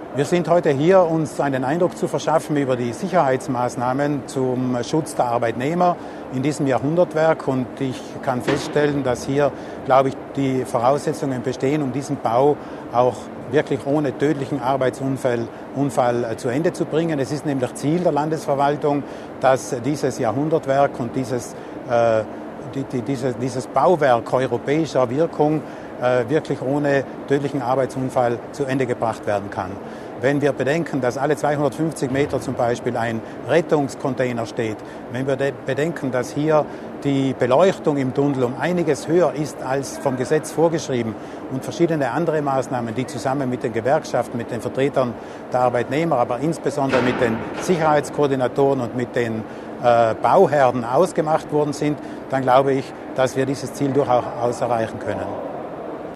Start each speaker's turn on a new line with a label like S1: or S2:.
S1: Wir sind heute hier, uns einen Eindruck zu verschaffen über die Sicherheitsmaßnahmen zum Schutz der Arbeitnehmer in diesem Jahrhundertwerk. Und ich kann feststellen, dass hier, glaube ich, die Voraussetzungen bestehen, um diesen Bau auch wirklich ohne tödlichen Arbeitsunfall zu Ende zu bringen. Es ist nämlich Ziel der Landesverwaltung, dass dieses Jahrhundertwerk und dieses Bauwerk europäischer Wirkung wirklich ohne tödlichen Arbeitsunfall zu Ende gebracht werden kann. Wenn wir bedenken, dass alle 250 Meter zum Beispiel ein Rettungscontainer steht, wenn wir bedenken, dass hier die Beleuchtung im Tunnel um einiges höher ist als vom Gesetz vorgeschrieben und verschiedene andere Maßnahmen, die zusammen mit den Gewerkschaften, mit den Vertretern der Arbeitnehmer, aber insbesondere mit den Sicherheitskoordinatoren und mit den Bauherren ausgemacht worden sind, dann glaube ich, dass wir dieses Ziel durchaus erreichen können.